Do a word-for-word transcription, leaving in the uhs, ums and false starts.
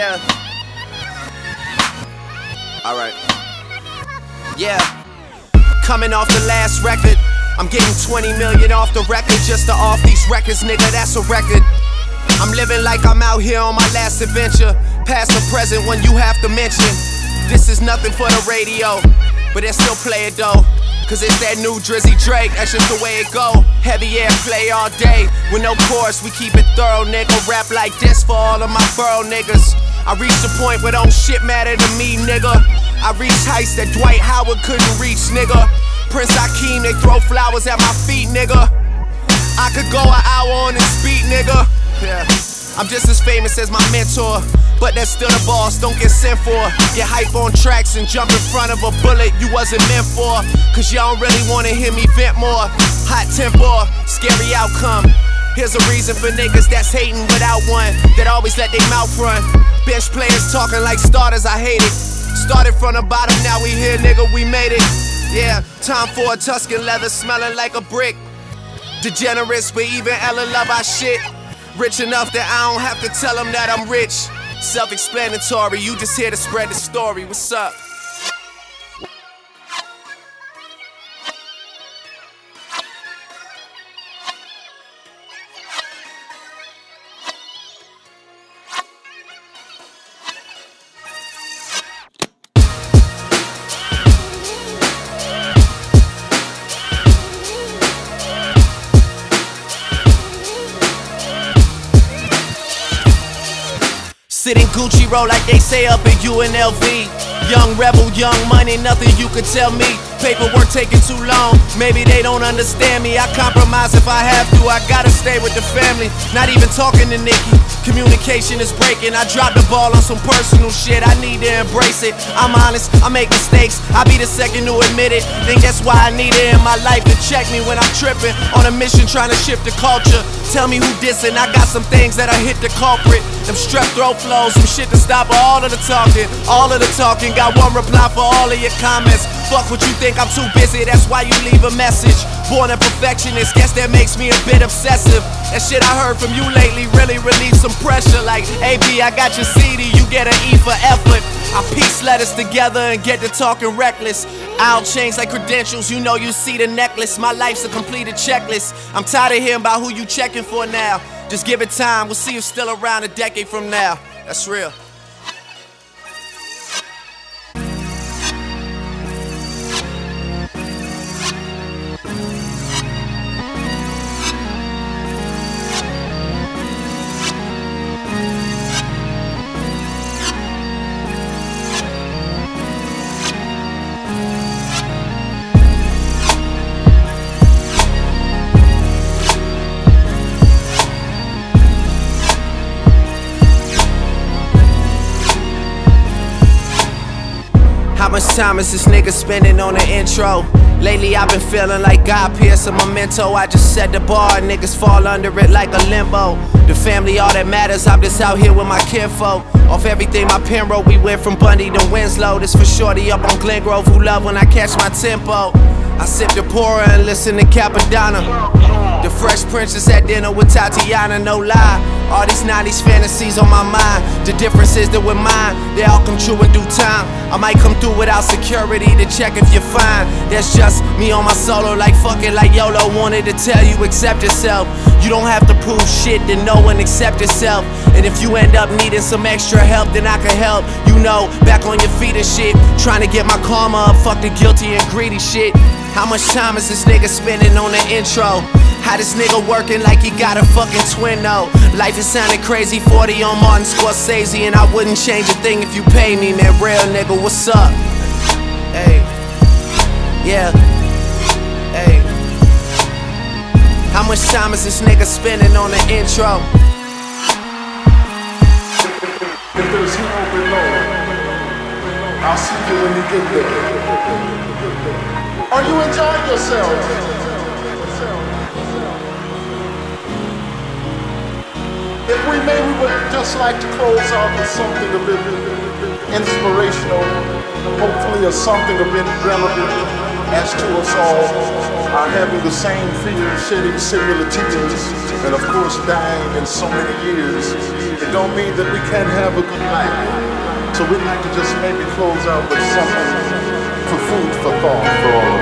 Yeah. Alright. Yeah. Coming off the last record, I'm getting twenty million off the record just to off these records, nigga, that's a record. I'm living like I'm out here on my last adventure. Past or present when you have to mention. This is nothing for the radio, but they still play it though. Cause it's that new Drizzy Drake, that's just the way it go. Heavy airplay all day, with no chorus, we keep it thorough, nigga. Rap like this for all of my borough niggas. I reached the point where don't shit matter to me, nigga. I reached heights that Dwight Howard couldn't reach, nigga. Prince Hakeem, they throw flowers at my feet, nigga. I could go an hour on this beat, nigga. Yeah. I'm just as famous as my mentor, but that's still the boss, don't get sent for. Get hype on tracks and jump in front of a bullet you wasn't meant for. Cause y'all don't really wanna hear me vent more. Hot tempo, scary outcome. Here's a reason for niggas that's hating without one, that always let their mouth run. Bench players talking like starters, I hate it. Started from the bottom, now we here, nigga, we made it. Yeah, time for a Tuscan leather smelling like a brick. Degenerates, but even Ella love our shit. Rich enough that I don't have to tell them that I'm rich. Self-explanatory, you just here to spread the story. What's up? Sitting Gucci roll like they say up in U N L V. Young rebel, young money, nothing you could tell me. Paperwork taking too long, maybe they don't understand me. I compromise if I have to, I gotta stay with the family. Not even talking to Nikki, communication is breaking. I dropped the ball on some personal shit, I need to embrace it. I'm honest, I make mistakes, I be the second to admit it. Think that's why I need it in my life to check me when I'm tripping. On a mission trying to shift the culture. Tell me who dissing, I got some things that I hit the culprit. Them strep throat flows, some shit to stop all of the talking. All of the talking, got one reply for all of your comments. Fuck what you think, I'm too busy, that's why you leave a message. Born a perfectionist, guess that makes me a bit obsessive. That shit I heard from you lately really relieved some pressure. Like, A B, I got your C D, you get an E for effort. I piece letters together and get to talking reckless. I'll change like credentials, you know you see the necklace. My life's a completed checklist. I'm tired of hearing about who you checking for now. Just give it time, we'll see if still around a decade from now. That's real. How much time is this nigga spending on the intro? Lately I've been feeling like God Pierce a memento. I just set the bar, niggas fall under it like a limbo. The family all that matters, I'm just out here with my kinfolk. Off everything my pen wrote, we went from Bundy to Winslow. This for shorty up on Glen Grove who love when I catch my tempo. I sip the pourer and listen to Capadonna. The Fresh Princess at dinner with Tatiana, no lie. All these nineties fantasies on my mind. The difference is that with mine, they all come true in due time. I might come through without security to check if you're fine. That's just me on my solo, like fucking like YOLO. Wanted to tell you, accept yourself. You don't have to prove shit to know and accept yourself. And if you end up needing some extra help, then I can help. You know, back on your feet and shit. Trying to get my karma up, fuck the guilty and greedy shit. How much time is this nigga spending on the intro? How this nigga working like he got a fucking twin though? Life is sounding crazy, forty on Martin Scorsese, and I wouldn't change a thing if you pay me, man. Real nigga, what's up? Hey, yeah, hey. How much time is this nigga spending on the intro? If there's hell below, I'll see you when you get there. Are you enjoying yourself? If we may, we would just like to close out with something a bit inspirational, hopefully, or something a bit relevant. as to us all, are having the same fear, shedding similar tears, and of course dying in so many years, it don't mean that we can't have a good life. So we'd like to just maybe close out with something for food for thought for all